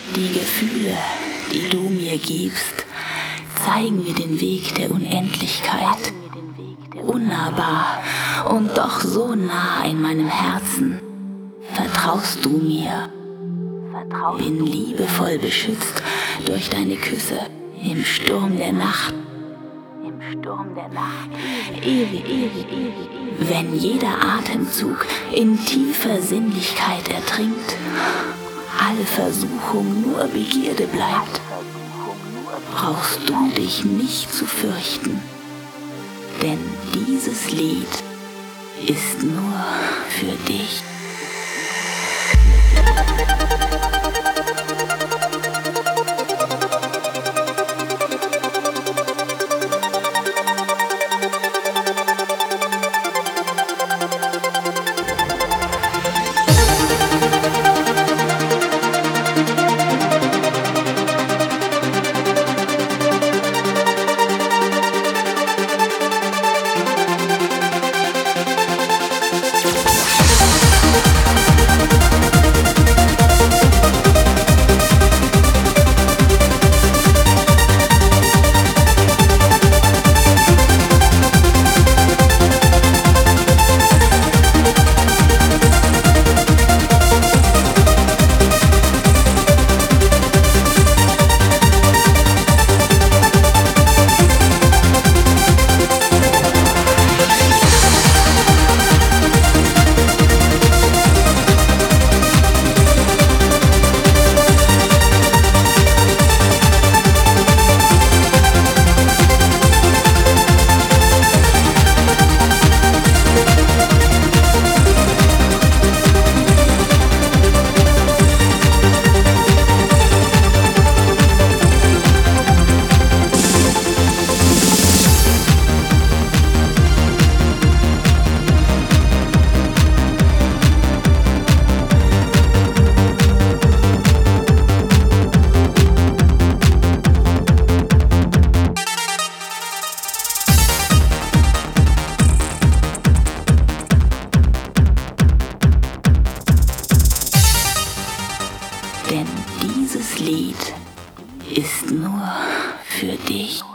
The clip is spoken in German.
Die Gefühle, die du mir gibst, zeigen mir den Weg der Unendlichkeit. Unnahbar und doch so nah in meinem Herzen. Vertraust du mir? Bin liebevoll beschützt durch deine Küsse im Sturm der Nacht. Ewig, wenn jeder Atemzug in tiefer Sinnlichkeit ertrinkt, alle Versuchung nur Begierde bleibt, brauchst du dich nicht zu fürchten, denn dieses Lied ist nur für dich. Denn dieses Lied ist nur für dich.